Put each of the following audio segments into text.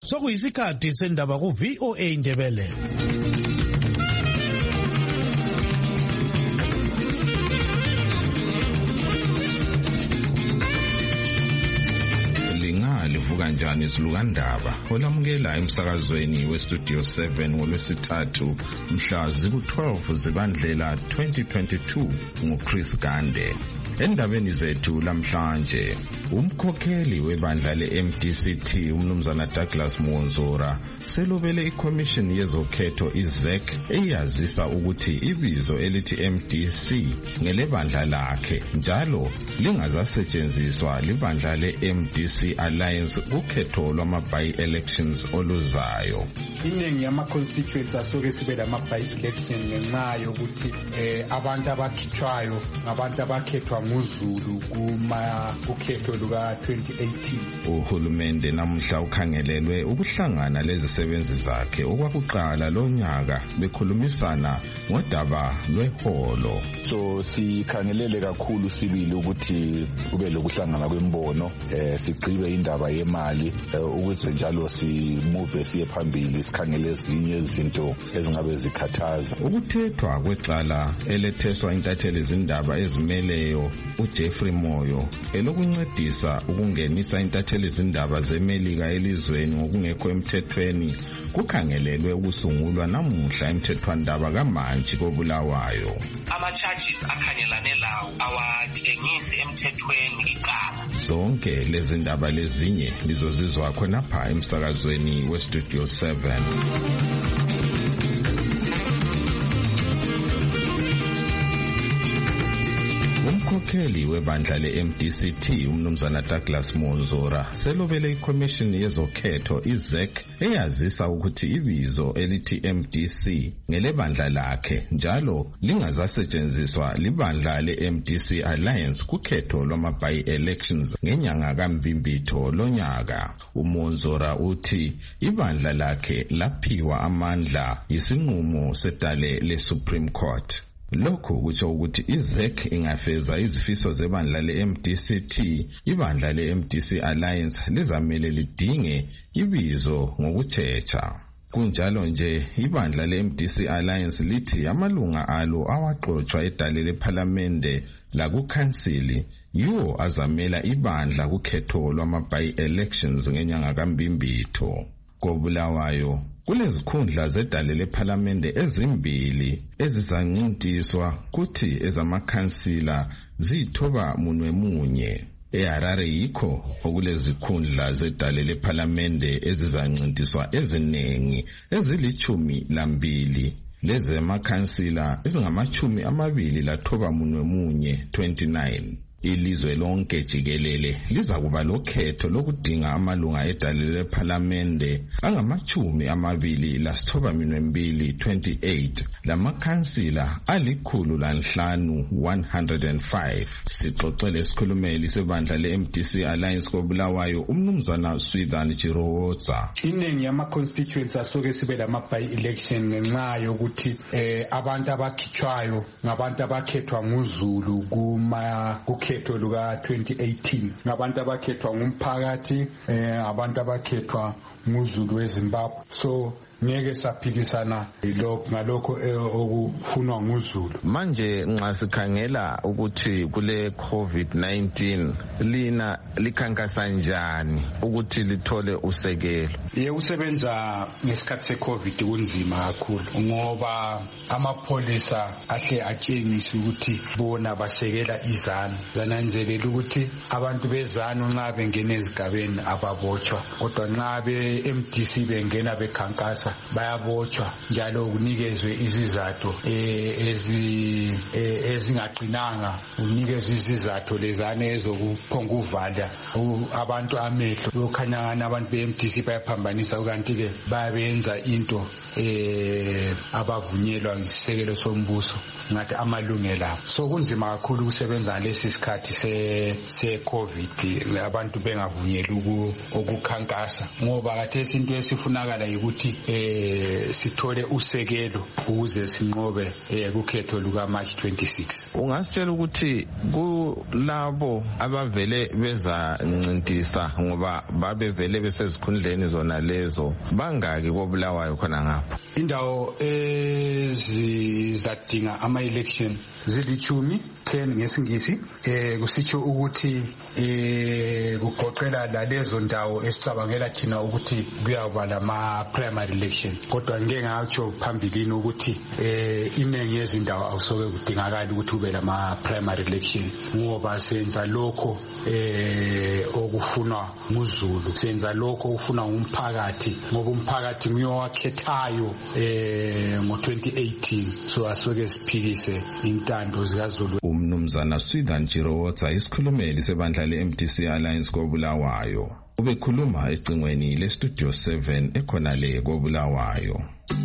Sokuyisikhathi sendaba ku VOA Indebele. Livuka njani isilukandaba olamukela emsakazweni weStudio 7 ngolwesithathu mhla ziku-12 zibandlela 2022 nguChris Gande. Endabeni zethu lamhlanje, umkhokheli webandla le-MDCT umnumzana Douglas Mwonzora selobele iCommission yezokhetho iZEC eyazisa ukuthi ibizo elithi MDC ngelebandla lakhe njalo lingazasetshenziswa libandla le-MDC Alliance ukhetho lwama-by-elections oluzayo. Iningi yama-constituents asuke sibe lama-by-election ngenxa yokuthi abantu abakhithwayo ngabantu abakhethwa nguZulu kukhetho luka 2018. Uhulumende namuhla ukhangelelwe ukuhlangana lezisebenzi zakhe okwakuqala lonyaka bekhulumisana ngodaba lweholo. So sikhangelele kakhulu sibili ukuthi kube lokuhlangana kwembono, sigqibe indaba yemali ukuze njalo simove siye phambili sikhangele ezinye izinto ezingabe zikhathaza. Ukuthethwa kwecala eletheswa intatheli izindaba ezimeleyo uJeffrey Moyo elokuncedisa ukungenisa intatheli izindaba zeMelika elizweni ngokungekho emthethweni kukhangelelwe ukusungulwa namuhla emthethwandaba kaMantshi koBulawayo. Ama-charges akhangelane lawo awatshengisi emthethweni icala. Zonke lezi ndaba lezinye lizozizwa khonapha emsakazweni weStudio 7. Umkhokheli webandla le-MDCT umnumzana Douglas Mwonzora selobele iCommission yezokhetho iZEC eyazisa ukuthi ibizo elithi MDC ngelebandla lakhe njalo lingazasetshenziswa libandla le-MDC Alliance kukhetho lwama-by-elections ngenyanga kaMbimbitho lonyaka. uMwonzora uthi ibandla lakhe laphiwa amandla yisinqumo sedale leSupreme Court. Lokho kutsho ukuthi iZEC ingafeza izifiso zebandla le-MDCT, ibandla le-MDC Alliance lizamele lidinge ibizo ngokuthetsha. Kunjalo nje ibandla le-MDC Alliance lithi amalunga alo awaxoxwa edale lephalamende lakukhansili yiwo azamela ibandla kukhetho lwama-by-elections ngenyanga kaMbimbitho. KoBulawayo kulezikhundla zedale lephalamende ezimbili ezizancintiswa kuthi ezamakhansila zithoba munwe. eHarare yikho okulezikhundla zedale lephalamende ezizancintiswa eziningi ezili12 lezemakhansila ezingama-29 munwe 29. Ilizwe lonke jikelele liza kuba lokhetho lokudinga amalunga edale lephalamende angama-29 28 lamakhansila 105. Sixoxele isikhulumeli sebandla le-MDC Alliance koBulawayo umnumzana Swithan Chiroza. Iningi yama-constituents asuke sibe lama-by-election ngenxa yokuthi abantu abakhithwayo ngabantu abakhethwa nguZulu kukhetho luka 2018 ngabantu abakhethwa ngumphakathi, abantu abakhethwa nguZulu weZimbabwe. So ngeke saphikisana ngalokho okufunwa nguZulu. Manje nxa sikhangela ukuthi kule COVID-19 lina likhankasa njani ukuthi lithole usekelo? Usebenza ngesikhathi seCovid kunzima kakhulu ngoba amapholisa ahle atshengisa ukuthi bona basekela izanu. Zananzelela ukuthi abantu bezanu nxa bengena ezigabeni ababotshwa, kodwa nxa be-MDC bengena bekhankasa bayabotshwa njalo unikezwe izizathu ezingaqinanga, unikezwe izizathu lezane ezokuphonga uvala abantu amehlo. Lokhanyana abantu be-MDC bayaphambanisa kanti ke bayabenza into abavunyelwa isisekelo sombuso ngathi amalungelo abo. So kunzima kakhulu ukusebenza lesi sikhathi se-COVID abantu bengavunyeli ukukhankasa ngoba khathesi into esifunakala ukuthi sithole usekelo ukuze sinqobe ukhetho luka March 26. Ungasitshela ukuthi kulabo abavele bezancintisa ngoba babevele besezikhundleni zona lezo bangaki koBulawayo khona ngapha? Indawo ezizadinga ama-election zilithumi 10 ngesingisi, kusitsho ukuthi kugoqela lalezo ndawo esicabangela thina ukuthi kuyaba lama-primary election. Kodwa ngeke ngatsho phambilini ukuthi iningi yezindawo awusoke kudingakala ukuthi kube lama-primary election, ngoba senza lokho okufunwa nguZulu, senza lokho okufunwa ngumphakathi, ngoba umphakathi nguyowakhethayo ngo-2018. So asoke siphikise intando zikaZulu. Umnumzana Swithan Chirowotsa isikhulumeli sebandla le-MDC Alliance koBulawayo ubekhuluma ecingweni le-Studio 7 ekhona le koBulawayo.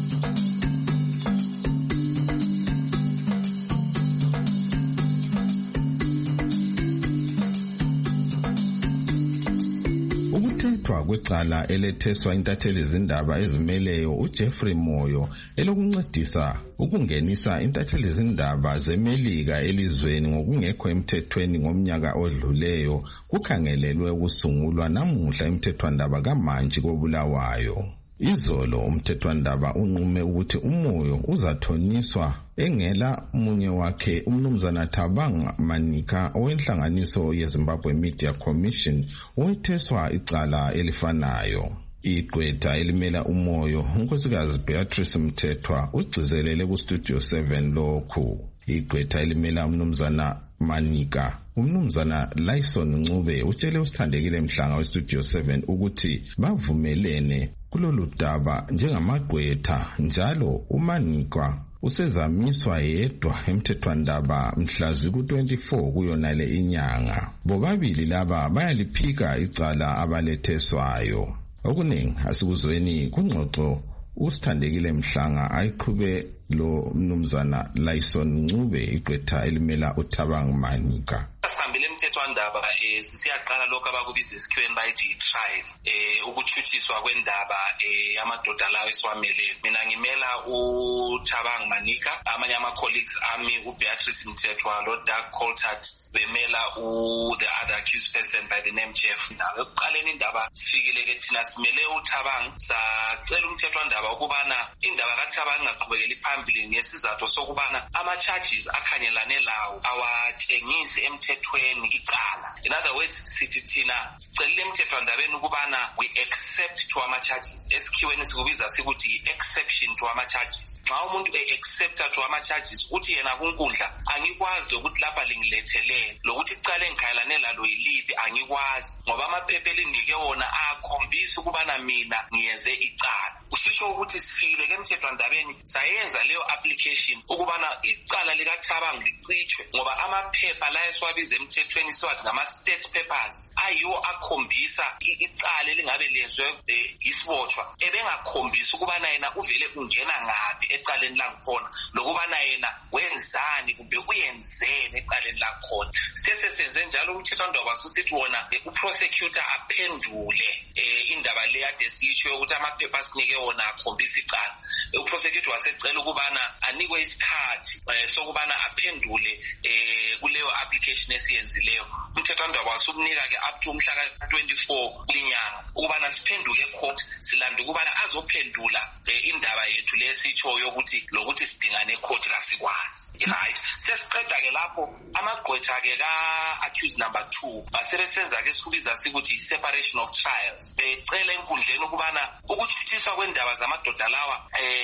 Ukuthethwa kwecala eletheswa intatheli zindaba ezimeleyo uJeffrey Moyo elokuncedisa ukungenisa intatheli zindaba zeMelika elizweni ngokungekho emthethweni ngomnyaka odluleyo kukhangelelwe ukusungulwa namuhla emthethwandaba kamanje koBulawayo. Izolo umthethwandaba unqume ukuthi uMoyo uzathoniswa engela munye wakhe umnumzana Thabang Manika owenhlanganiso yeZimbabwe Media Commission owetheswa icala elifanayo. Igqwetha elimela uMoyo unkosikazi Beatrice Mthethwa ugcizelele kuStudio 7 lokhu. Igqwetha elimela umnumzana Manika umnumzana Lyson Ncube utshele usithandekile Mhlanga weStudio 7 ukuthi bavumelene kulolu daba njengamagqwetha, njalo uManika usezamiswa yedwa emthethwandaba mhla ziku-24 kuyonale inyanga. Bobabili laba bayaliphika icala abaletheswayo. Okuningi asikuzweni kungxoxo usithandekile Mhlanga ayiqhube lo mnumzana Lyson Ncube igqwetha elimela uThabang Manika. Sihambile emthethwandaba sisiyaqala lokho abakubiza esikweni bayithi i-trial ukutshuthiswa kwendaba yamadoda lawo esiwamelele. Mina ngimela uThabang Manika, amanye ama-colleagues ami uBeatrice Mthethwa lo Doug Coltart bemela the other accused person by the name Jeff. Ekuqaleni indaba sifikile ke thina simele uThabang sacela umthethwandaba ukubana indaba kaThabang ingaqhubekeli phambili ngesizathu sokubana ama-charges akhangelane lawo awatshengisi emthethweni icala. In other words, sithi thina sicelile emthethwandabeni ukubana we accept to ama-charges. Esikhiweni sikubiza sikuthi i-exception to ama-charges. Nxa umuntu e-accepta to ama-charges uthi yena kunkundla angikwazi ukuthi lapha lingilethele lokuthi icala engikhalane lalo yilipi angikwazi, ngoba amaphepha elinike wona akhombisa ukubana mina ngiyenze icala. Usisho ukuthi sifikile ke emthethwandabeni sayenza leyo application ukubana icala likaThabang licitshwe, ngoba amaphepha la esiwabiza emthethweni siwathi ngama-state papers ayiwo akhombisa icala elingabe lenzwe isibotshwa, ebengakhombisa ukubana yena uvele ungena ngapi ecaleni langikhona lokubana yena wenzani kumbe uyenzeni ecaleni langikhona. Sesenze njalo umthethwandaba susithi wona uprosecutor aphendule indaba le ade siyisho ukuthi amaphepha sinike wona akhombisa icala. Uprosecutor wasecela ukubana anikwe isikhathi sokubana aphendule kuleyo application esiyenzileyo. Umthethwandaba wasubnika ke up to umhla ka-24 kulinyanga ukubana siphenduke ecourt silanda ukubana azophendula indaba yethu lesitshoyo ukuthi lokuthi sidingane ecourt kasikwazi. Right, sesiqeda ke lapho amagqwetha ke ka-accused number 2 basebesenza ke sikubiza sikuthi separation of trials. Becela enkundleni ukubana ukutshuthiswa kwendaba zamadoda lawa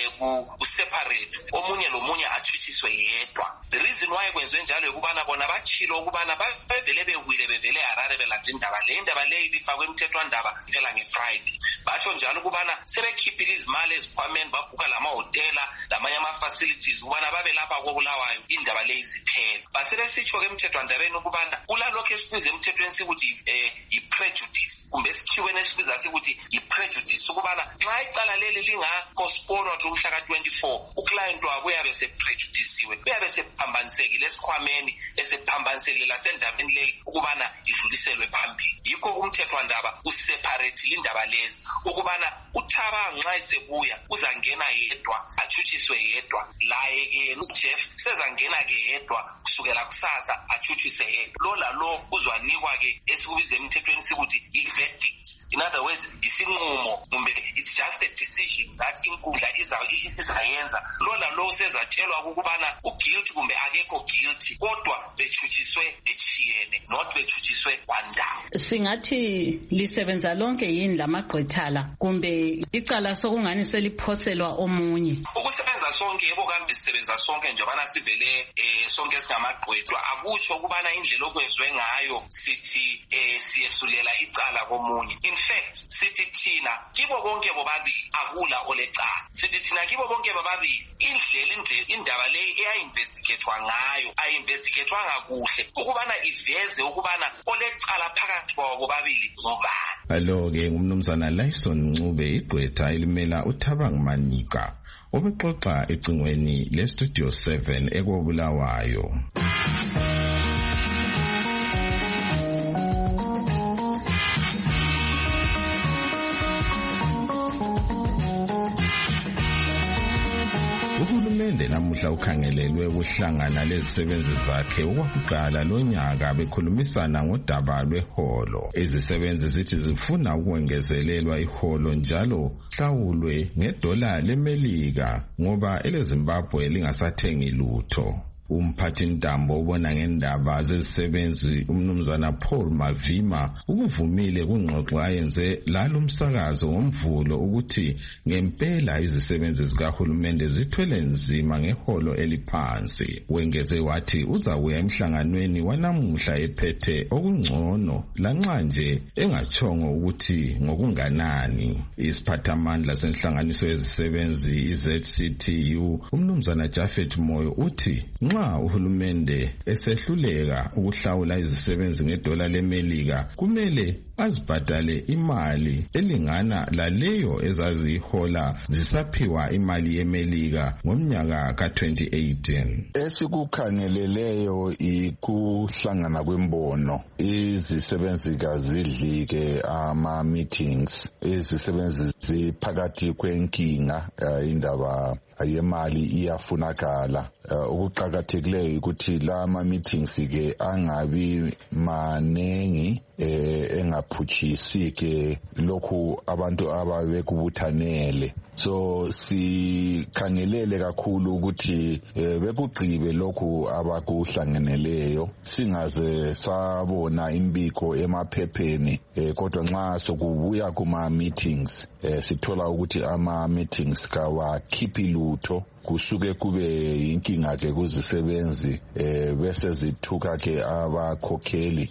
kuseparate, omunye lomunye atshuthiswe yedwa. The reason why kwenziwe njalo ukubana bona bachilo ukubana bevele bewile bevele Harare belanda indaba le. Indaba le ibifakwe emthethwandaba phela ngeFriday. Batsho njalo ukubana sebekhiphile izimali ezikhwameni babhuka lamahotela lamanye ama-facilities ukubana babe lapha koBulawayo indaba le iziphela. Basebesitsho ke emthethwandabeni ukubana kulalokho esikubiza emthethweni sikuthi i-prejudice kumbe esikhiweni esikubiza sikuthi i-prejudice ukubana nxa icala leli lingapostponwa to umhla ka-24 uclient wabo uyabe seprejudisiwe, uyabe sephambanisekile esikhwameni esephambanisekile lasendabeni leyi ukubana idluliselwe phambili. yikho umthethwandaba useparate indaba lezi ukubana uThabang nxa esebuya uzangena yedwa achuchiswe yedwa laye ke uJeff sezangena ke yedwa kusukela kusasa achuchiswe yedwa lo uzwanikwa ke esikubiza emthethweni sikuthi i-verdict. In other words, isinqumo kumbe it's just a decision that inkundla izayenza lo sezatshelwa ukubana uguilty kumbe akekho guilty kodwa bechuchiswe echiyene not bechuchiswe kwandawo. Singathi lisebenza lonke yini lamagqwethala kumbe icala sokungani seliphoselwa omunye? Ukusebenza sonke yebo kambe sisebenza sonke njebana sivele sonke singamagqwetha akusho ukubana indlela okwenziwe ngayo sithi siyesulela icala komunye. In fact sithi thina kibo bonke bobabili akula olecala. Sithi thina kibo bonke bobabili indaba le eya-investigatwa ngayo ayinvestigatwanga kuhle ukubana iveze ukubana olecala phakathi kwabo bobabili ngubani. Alo-ke ngumnumzana Lyson Ncube igqwetha elimela uThabang Manika obexoxa ecingweni leStudio 7 eKobulawayo. Uhulumende namuhla ukhangelelwe ukuhlangana lezisebenzi zakhe okwakuqala lonyaka bekhulumisana ngodaba lweholo. Izisebenzi zithi zifuna ukwengezelelwa iholo njalo mhlawulwe ngedola leMelika ngoba eleZimbabwe lingasathengi lutho. Umphathintambo ubona ngendaba zezisebenzi umnumzana Paul Mavima ukuvumile kungxoxo ayenze lalo umsakazo ngomvulo ukuthi ngempela izisebenzi zikahulumende zithwele nzima ngeholo eliphansi. Wengeze wathi uzabuya emhlanganweni wanamuhla ephethe okungcono lanxa nje engachongo ukuthi ngokunganani. Isiphathamandla senhlanganiso yezisebenzi iZCTU umnumzana Jafet Moyo uthi nxa uhulumende esehluleka ukuhlawula izisebenzi ngedola leMelika kumele azibhadale imali elingana laleyo ezazihola zisaphiwa imali yeMelika ngomnyaka ka-2018. Esikukhangeleleyo ikuhlangana kwembono. Izisebenzi kazidlike ama-meetings. Izisebenzi ziphakathi kwenkinga indaba yemali iyafunakala. Ukuqakathekileyo ukuthi lama meetings ke angabi manengi engaphutshisi ke lokhu abantu ababekubuthanele. So sikhangelele kakhulu ukuthi bekugqibe lokhu abakuhlangeneleyo singaze sabona imbiko emaphepheni kodwa nxa sokubuya kuma meetings sithola ukuthi ama meetings kawakhiphi lutho kusuke kube inkinga ke kuzisebenzi bese zithuka ke abakhokheli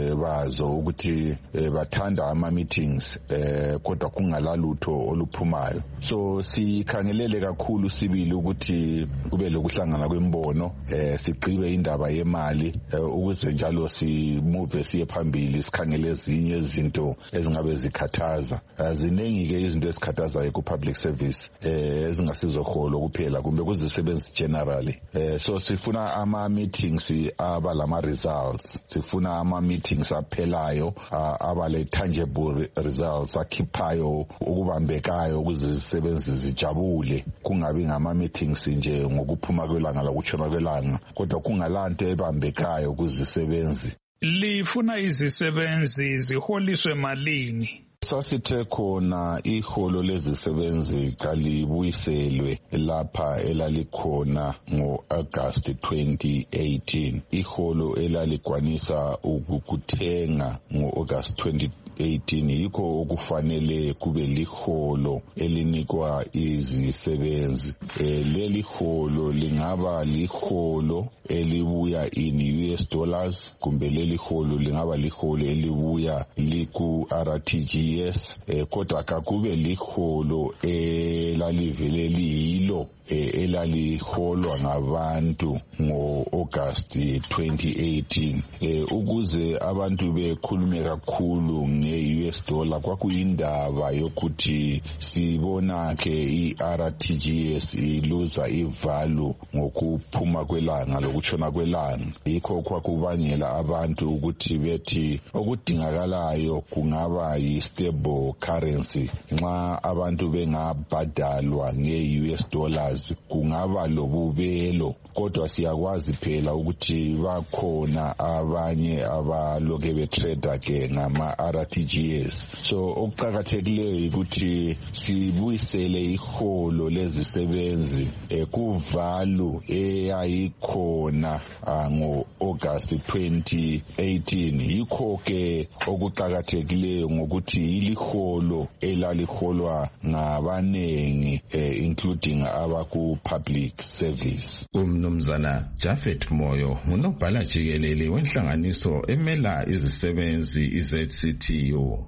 bazo ukuthi bathanda ama meetings kodwa kungalalutho oluphumayo. So sikhangelele kakhulu sibili ukuthi kube lokuhlangana kwembono sigqibe indaba yemali ukuze njalo simove siye phambili sikhangele ezinye izinto ezingabe zikhathaza. Zinengi ke izinto ezikhathazayo ku public service ezingasizoholo kuphela kumbe kuzisebenzi generally. So sifuna ama meetings aba lama results, sifuna ama meetings aphelayo aba le tangible results akhiphayo ukubambekayo kuzisebenzi zijabule, kungabi ngama meetings nje ngokuphuma kwelanga lokutshona kwelanga kodwa kungalanto ebambekayo kuzisebenzi. Lifuna izisebenzi ziholiswe malini? Sasithe khona iholo lezisebenzi kalibuyiselwe lapha elalikhona ngo-August 2018. Iholo elaligwanisa ukuthenga ngo-August 2018 yikho okufanele kube liholo elinikwa izisebenzi. Leli holo lingaba liholo elibuya in US dollars kumbe leli holo lingaba liholo elibuya liku RTGS kodwa kakube liholo elalivele liyilo elaliholwa ngabantu ngo-August 2018. Ukuze abantu bekhulume kakhulu nge-US dollar kwakuyindaba yokuthi sibona ke i-RTGS iluza ivalue ngokuphuma kwelanga lokutshona kwelanga. Yikho kwakubangela abantu ukuthi bethi okudingakalayo kungaba yi-stable currency. Nxa abantu bengabhadalwa nge-US dollars kungaba lobubelo, kodwa siyakwazi phela ukuthi bakhona abanye abaloke betrade ke ngama-RTGS. So okuqakathekileyo ukuthi sibuyisele iholo lezisebenzi kuvalue eyayikhona ngo-August 2018. Yikho ke okuqakathekileyo ngokuthi iliholo elaliholwa ngabanengi including abaku-public service. Umnumzana Jafet Moyo ngunobhala jikelele wenhlanganiso emela izisebenzi iZCTU.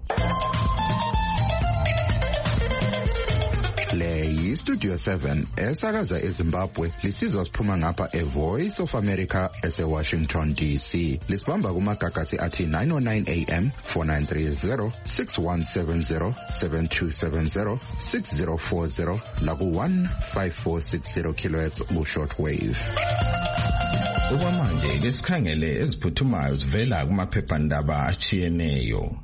Le yi-Studio 7 esakaza eZimbabwe lisizwa siphuma ngapha eVoice of America ese-Washington DC. Lisibamba kumagagasi athi 909 AM, 4930, 6170, 7270, 6040 laku-15460 kHz ku-shortwave. Okwamanje ke sikhangele eziphuthumayo zivela kumaphephandaba achiyeneyo.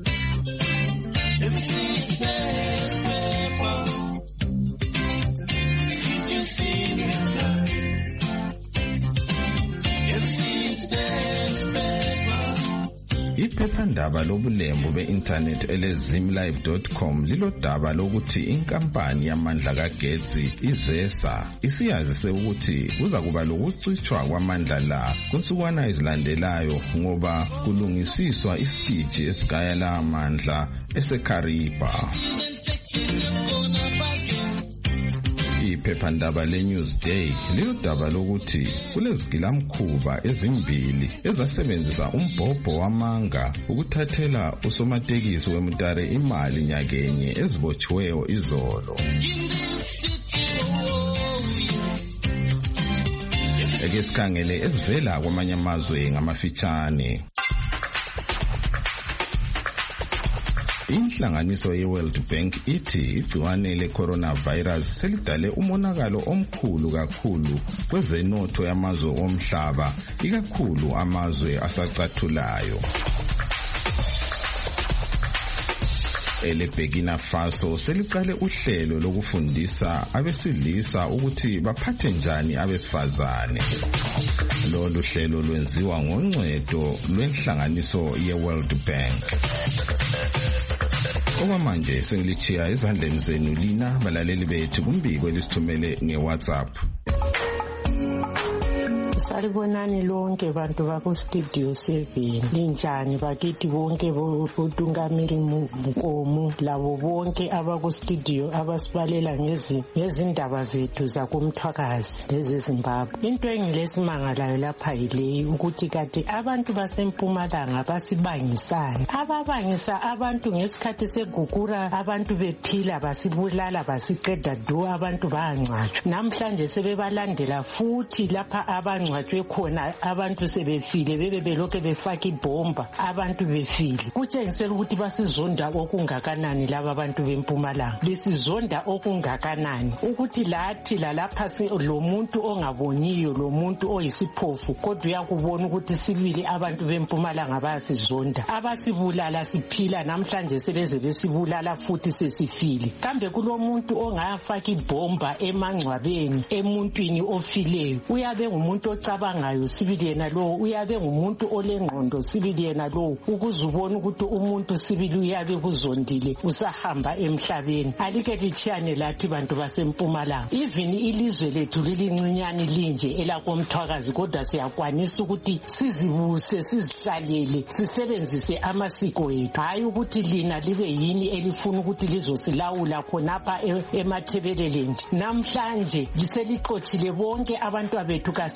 Iphephandaba lobulembu be-internet elezimlive.com lilodaba lokuthi inkampani yamandla kagetsi iZESA isiyazise ukuthi kuza kuba lokucitshwa kwamandla la kunsukwana ezilandelayo ngoba kulungisiswa isiteji esigaya la amandla eseKariba. Iphephandaba leNewsday lilodaba lokuthi kulezigilamkhuba ezimbili ezasebenzisa umbhobho wamanga ukuthathela usomatekisi weMutare imali nyakenye ezibotshiweyo izolo. Ake sikhangele ezivela kwamanye amazwe ngamafitshane. Inhlanganiso ye-World Bank ithi igciwane le-coronavirus selidale umonakalo omkhulu kakhulu kwezenotho yamazwe omhlaba, ikakhulu amazwe asacathulayo. ELeBurkina Faso seliqale uhlelo lokufundisa abesilisa ukuthi baphathe njani abesifazane. Lolu hlelo lwenziwa ngoncedo lwenhlanganiso ye-World Bank. Okwamanje sengilichiya ezandleni zenu lina balaleli bethu kumbiko elisithumele ngeWhatsApp. Salibonani lonke bantu baku Studio 7 linjani bakithi bonke botungamiri Mkomo labo bonke abaku studio abasibalela ngezindaba zethu zakumthwakazi lezeZimbabwe. Into engilesimangalayo lapha yileyi ukuthi kade abantu baseMpumalanga basibangisana, ababangisa abantu ngesikhathi segugura abantu bephila basibulala basiqeda du abantu bayangcatshwa. Namhlanje sebebalandela futhi lapha abangcatshwe khona abantu sebefile bebelokhe befaka ibomba abantu befile. Kutshengisela ukuthi basizonda okungakanani laba abantu beMpumalanga. Lisizonda okungakanani ukuthi lathi lalapha lo muntu ongaboniyo lo muntu oyisiphofu kodwa uyakubona ukuthi sibili abantu beMpumalanga bayasizonda. Abasibulala siphila namhlanje sebeze besibulala futhi sesifile. Kambe kulomuntu ongafaka ibomba emangcwabeni emuntwini ofileyo uyabe ngumuntu ocabangayo sibili yena lo, uyabe ngumuntu olengqondo sibili yena lo, ukuze ubone ukuthi umuntu sibili uyabe kuzondile usahamba emhlabeni. Alike lichiyane lathi bantu baseMpumalanga. Even ilizwe lethu lilincinyane linje elakomthwakazi kodwa siyakwanisa ukuthi sizibuse sizihlalele sisebenzise amasiko ethu, hayi ukuthi lina libe yini elifuna ukuthi lizosilawula khonapha emathebelelendi. Namhlanje liselixochile bonke abantu bethu kasisela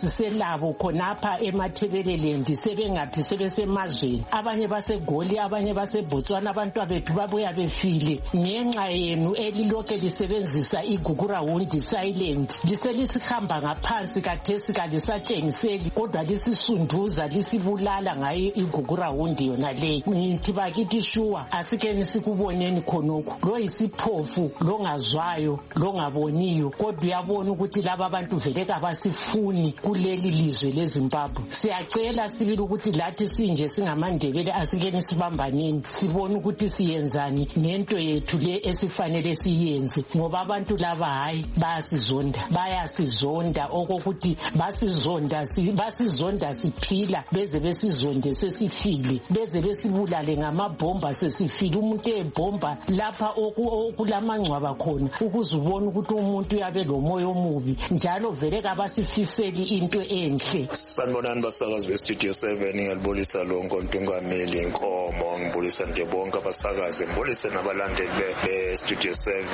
labo khonapha eMathebeleland sebengaphi sebesemazweni abanye baseGoli abanye baseBotswana abantwabethu babuya befile ngenxa yenu elilokhe lisebenzisa igugurahundi silent liselisihamba ngaphansi kathesi kalisatshengiseli kodwa lisisunduza lisibulala ngayo igugurahundi yona leyi ngithi bakithi shuwa asikeni sikuboneni khonokho lo yisiphofu longazwayo longaboniyo kodwa uyabona ukuthi laba abantu vele kabasifuni kuleli lizwe leZimbabwe siyacela sibili ukuthi lathi sinje singamandebele asikeni sibambaneni sibone ukuthi siyenzani nento yethu le esifanele siyenze ngoba abantu laba hayi bayasizonda okokuthi basizonda siphila beze besizonde sesifile beze besibulale ngamabhomba sesifile umuntu ebhomba lapha okulamangcwaba khona ukuze ubone ukuthi umuntu uyabe lomoya omubi njalo vele kabasifiseli into enhle. Sanibonani basakazi beStudio 7 ngiyalibulisa lonke uNtungameli Nkomo ngibulisa nje bonke abasakazi ngibulise nabalandeli beStudio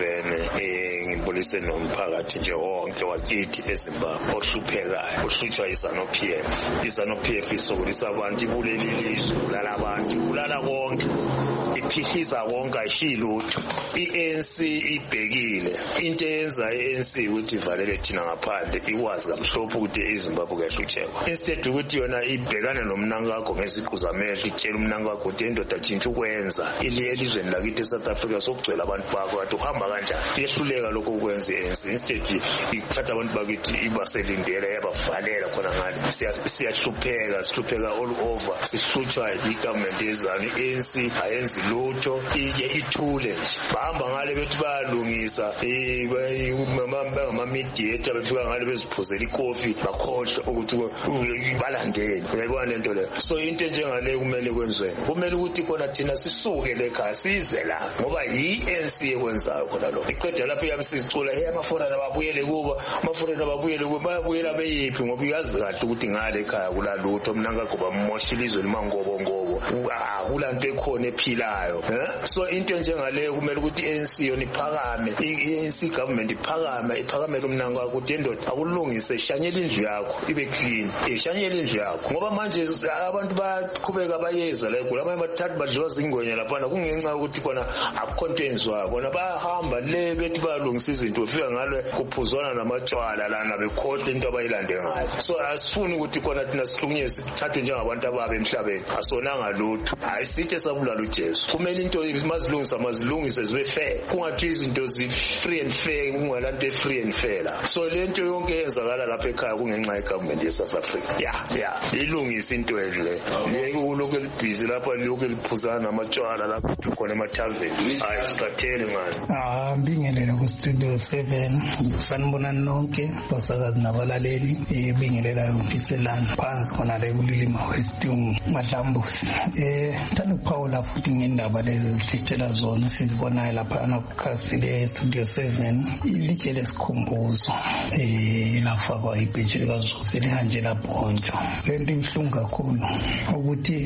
7 ngibulise nomphakathi nje wonke wakithi eZimbabwe ohluphekayo ohlutshwa iZANU-PF isokolisa abantu ibuleli ilizwe bulala abantu bulala konke iphihliza konke ayishilutho iANC ibhekile into eyenza iANC ukuthi ivalele thina ngaphandle ikwazi kamhlophe ukuthi iZimbabwe kuyahluthekwa instead ukuthi yona ibhekane nomnankakho ngeziqu zamehlo itshela umnankakho ukuthi indoda tshintsha ukwenza elizweni lakithi eSouth Africa sokugcwela abantu bakho wathi uhamba kanjani iyehluleka lokho ukwenza iANC instead ikuthatha abantu bakithi ibaselindela yabavalela khona ngale sihlupheka all over sihlutshwa igovernment yezanu iANC ayenzi lutho ije ithule nje bahamba ngale bethi bayalungisa bangama-mediator befika ngale beziphuzela ikofi bakhohlwe ukuthi balandele uyayibona lento leyo so into njengale kumele kwenziweni kumele ukuthi khona thina sisuke lekhaya size la ngoba yi-ANC ekwenzayo khona lokho iqeda lapho iyabe sizicula amafurana babuyele kubo bayabuyela beyiphi ngoba uyazi kahle ukuthi ngale ekhaya kulalutho mnankakho bamosha ilizwe limangobongobo akulanto ekhona ephilayo so into njengaleyo kumele ukuthi iANC yona iphakame iANC government iphakamele umnankakho ukuthi endoda akulungise shanyela indlu yakho ibe clean shanyela indlu yakho ngoba manje abantu baqhubeka bayeza la egula abanye bathatha badliwa zingwenya laphana kungenxa yokuthi khona akucontenzwa bona bahamba le bethi bayalungisa izinto ufika ngale kuphuzwana namatshwala lana bekhohle into abayilande ngayo so asifuni ukuthi khona thina sihlukunye sithathwe njengabantu ababe emhlabeni asonanga lutho ayisithe sabulala uJesu kumele into mazilungise zibe fair kungathi izinto zi-free and fair kungalanto e-free and fair la so lento yonke yenzakala lapha ekhaya kungenxa yegovernment yeSouth Africa ilungise into le ulokhu elibhizi lapha lokhu eliphuzana namatshwala lapha khona emathaveni sikathele manje bingelele kuStudio 7 sanibonani nonke basakazi nabalaleli bingelela umfiselana phansi khona le kulilima Westung Madlambusi thanda ukuphawula futhi ngendaba lezi sithela zona sizibonayo lapha nakukhasi leStudio 7 ilitshe lesikhumbuzo lafakwa ibheji likaZulu selihanjela bhonjo lento ibuhlungu kakhulu ukuthi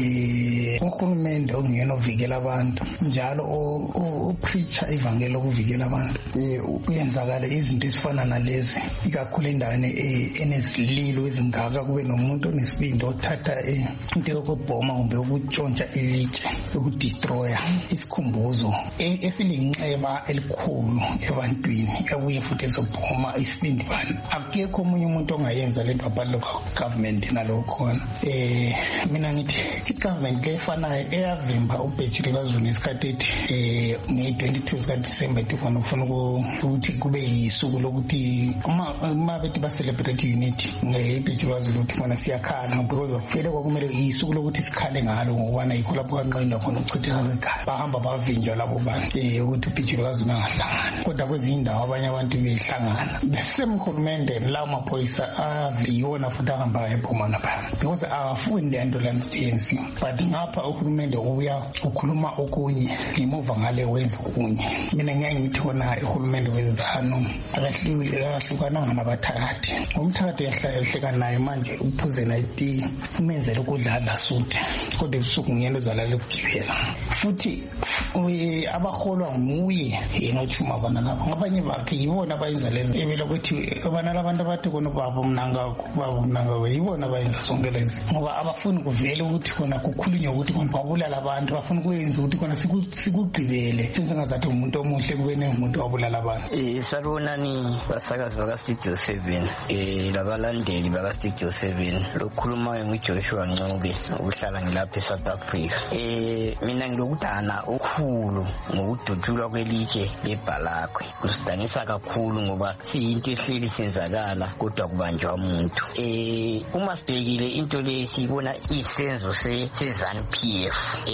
uhulumende ongena ovikela abantu njalo opreacher ivangeli lokuvikela abantu uyenzakala izinto ezifana nalezi ikakhulu endaweni enezililo ezingaka kube nomuntu onesibindi othatha into yokubhoma kumbe ukutshontsha ilitshe ukudestroya isikhumbuzo esilinxeba elikhulu ebantwini ebuye futhi ezobhoma isibindi bani akekho omunye umuntu ongayenza lento apart government nalokhona mina ngithi igovernment lefanayo eyavimba ubheji likaZulu ngesikhathi ethi nge-22 kaDisemba ethi khona ufuna ukuthi kube yisuku lokuthi uma bethi ba-celebrate unity ngebheji likaZulu ukuthi khona siyakhala because of vele kwakumele yisuku lokuthi sikhale ngalo ngokubana yikho lapho kanqinda khona ukuchitheka kwekhaya bahamba bavinjwa labo bantu ukuthi ubheji likaZulu angahlangani kodwa kwezinye indawo abanye abantu behlangana besemkhulumende lawo maphoyisa aviyona futhi ahambayo ephuma ngapha because awafuni lento lana ANC but ngapha uhulumende ubuya ukhuluma okunye ngemuva ngale wenza okunye mina ngiyangithi khona uhulumende wezanu akahlukananga nabathakathi umthakathi uyahleka naye manje uphuze nayi umenzele ukudlala suthi kodwa ebusuku ngiyena uzalala ukugibela futhi abaholwa nguye yena uThuma abana laba ngabanye bakhe yibona abayenza lezo ebelo ukuthi abana labantu abathi kona baba mnangako yibona abayenza sonke lezi ngoba abafuni kuvela ukuthi kona kukhulunywa ukuthi kona babulala abantu bafuna kuyenza ukuthi kona sikugqibele sengazathi umuntu omuhle kube nengumuntu wabulala abantu. Salonani basakazi baka Studio 7 labalandeli baka Studio 7 lokhulumayo nguJoshua Ncube ukuhlala ngilapha eSouth Africa. Mina ngilokuthana okukhulu ngokudutshulwa kwelitshe leBhalakwe kusidanisa kakhulu ngoba siyinto ehleli senzakala kodwa kubanjwa umuntu. Uma sibhekile into le siyibona isenzo seZANU-PF.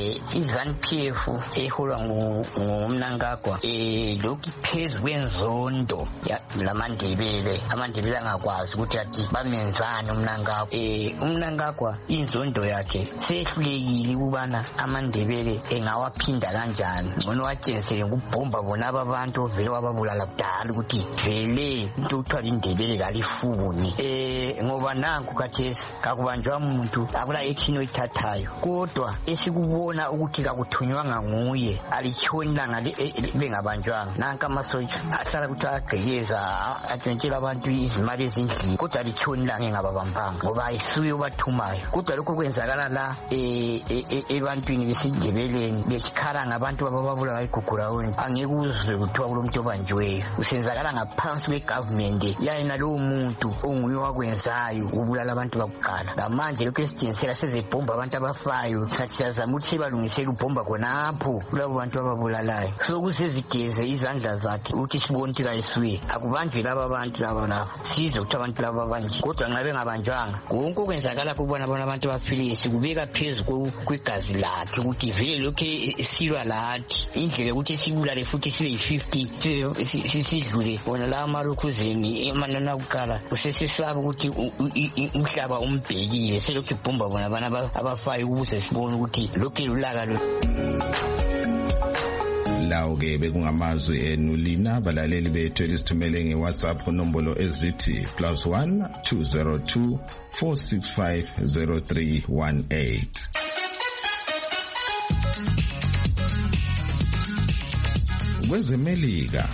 iZANU-PF eholwa ngumnangagwa lokhu phezulu kwenzondo lamandebele amandebele angakwazi ukuthi athi bamenzana umnangagwa inzondo yakhe sehlulekile ukubana amandebele engawaphinda kanjani ngcono watshensele ngubhomba bona abantu vele wababulala kudala ukuthi vele into uthwala indebele kalifuni ngoba nanku kathesi kakubanjwa umuntu akula action oyithathayo kodwa esikubona ukuthi kakuthunywa nguye alitshoni langa bengabanjwanga nanka amasotsha ahlala ukuthi agqekeza atshentshela abantu izimali ezindlini kodwa alitshoni langa engababambanga ngoba ayisuye obathumayo kodwa lokho kwenzakala la ebantwini besindebeleni bekhala ngabantu abababulala igugulawoni angeke uzwe kuthiwa kulomuntu obanjiweyo usenzakala ngaphansi kwegovernment yayena lowo muntu onguye wakwenzayo ubulala abantu bakuqala lamanje lokho esitshenzisela sezebhomba abantu abafayo sathi siyazama ukuthi sibalungisele ubhomba khonapho kulabo bantu ababulalayo sokusezigeze izandla zakhe ukuthi sibone ukuthi kayisuye akubanjwe laba bantu laba size ukuthi abantu laba banje kodwa nxa bengabanjwanga konke okwenzakala kubona abantu abafilisi kubeka phezulu kwegazi lakhe ukuthi vele lokho silwa lathi indlela ukuthi sibulale futhi sibe yi50 sidlule bona la amarokhuzeni emanana ukukala usesesaba ukuthi umhlaba umbhekile selokhu ibhomba bona abana abafayo ukuze sibone ukuthi lokho lulaka lawo-ke bekungamazwi enu lina abalaleli bethu elisithumele nge-WhatsApp kunombolo ezithi +1 202 465 0318. Kwezemelika,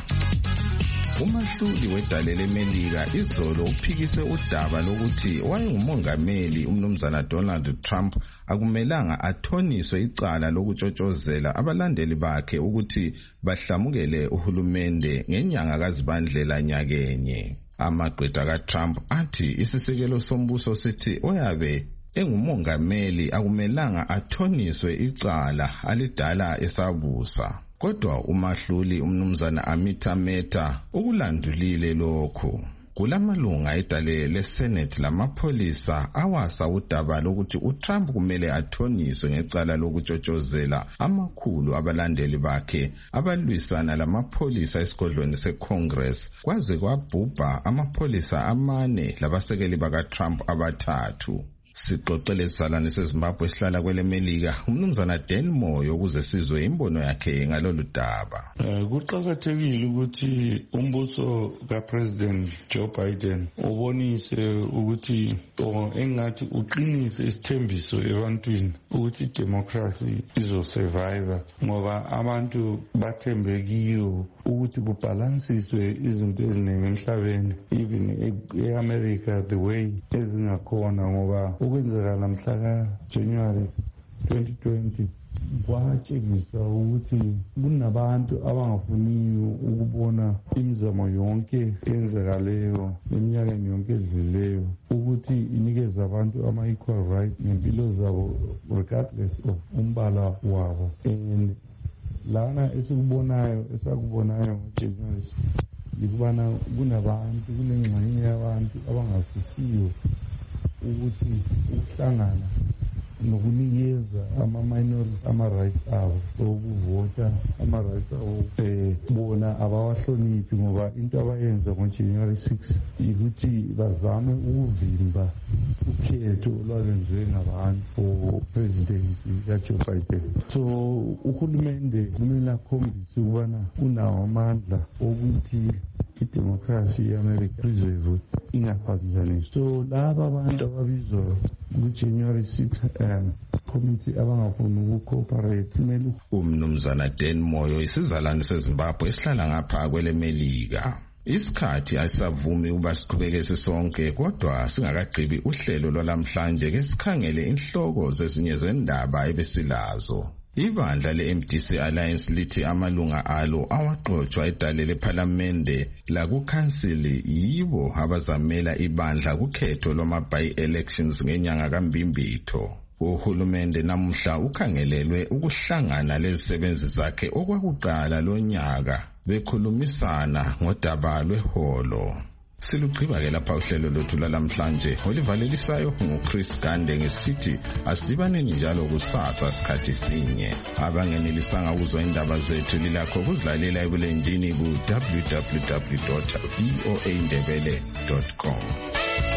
umahluli wedale lemelika izolo uphikise udaba lokuthi wayengumongameli umnumzana Donald Trump akumelanga athoniswe icala lokutshotshozela abalandeli bakhe ukuthi bahlamukele uhulumende ngenyanga kaZibandlela nyakenye. Amagqwetha kaTrump athi isisekelo sombuso sithi oyabe engumongameli akumelanga athoniswe icala alidala esabusa. Kodwa umahluli umnumzana Amita Mehta ukulandulile lokho. Kulamalunga edale leSenate lamapholisa awasa udaba lokuthi uTrump kumele athoniswe ngecala lokutshotshozela amakhulu abalandeli bakhe abalwisana lamapholisa esigodlweni seCongress kwaze kwabhubha amapholisa 4 labasekeli bakaTrump abathathu. Sixoxele isalane seZimbabwe esihlala kwelemelika umnumzana Dan Moyo ukuze sizwe imbono yakhe ngalolu daba. Kuqakathekile ukuthi umbuso kaPresident Joe Biden ubonise ukuthi engathi uqinise isithembiso ebantwini ukuthi democracy izosurvive ngoba abantu bathembe kiyo ukuthi kubalansiswe izinto eziningi emhlabeni even eAmerica the way ezingakhona ngoba ukwenzakala mhla ka-January 2020 kwatshengisa ukuthi kunabantu abangafuniyo ukubona imizamo yonke eyenzakaleyo eminyakeni yonke edlulileyo ukuthi inikeze abantu ama-equal right nempilo zabo regardless of umbala wabo. And lana esakubonayo ngoJanuary yikubana kunabantu kunengxenye yabantu abangafisiyo ukuthi ukuhlangana nokunikeza ama-minority ama-rights abo okuvota ama-rights abo bona abawahloniphi ngoba into abayenza ngoJanuary 6 yikuthi bazame ukuvimba ukhetho olwalenziwe ngabantu for president kaJoe Biden. So uhulumende kumele akhombise ukubana unawo amandla okuthi idemocracy yeAmerica preserve ingaphakisaniswa. So laba abantu ababizwa ku-January 6 committee abangafuni uku-cooperate kumele umnumzana Dan Moyo isizalwane seZimbabwe esihlala ngapha kwelemelika. Isikhathi asavumi uba siqhubeke sisonke kodwa singakagqibi uhlelo lwalamhlanje ke sikhangele inhloko zezinye zendaba ebesilazo. Ibandla le-MDC Alliance lithi amalunga alo awaqotshwa edale lephalamende lakukhansili yibo abazamela ibandla kukhetho lwama-by-elections ngenyanga kaMbimbitho. Uhulumende namuhla ukhangelelwe ukuhlangana lezisebenzi zakhe okwakuqala lonyaka bekhulumisana ngodaba lweholo. Silugqiba ke lapha uhlelo lwethu lalamhlanje olivalelisayo nguChris Gande ngesithi asidibaneni njalo kusasa sikhathi sinye. Abangenelisanga ukuzwa indaba zethu lilakho kuzilalela ebulenjini ku www.voaindebele.com.